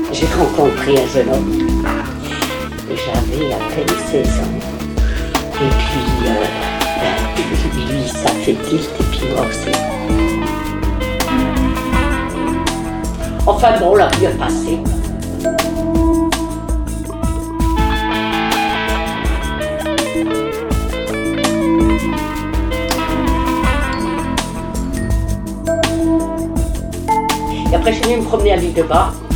j'ai rencontré un jeune homme. J'avais à peine 16 ans. Et puis, lui, ça fait tilt, et puis moi aussi. Enfin bon, la vie est passée. Et après, je suis venue me promener à l'île de Bas.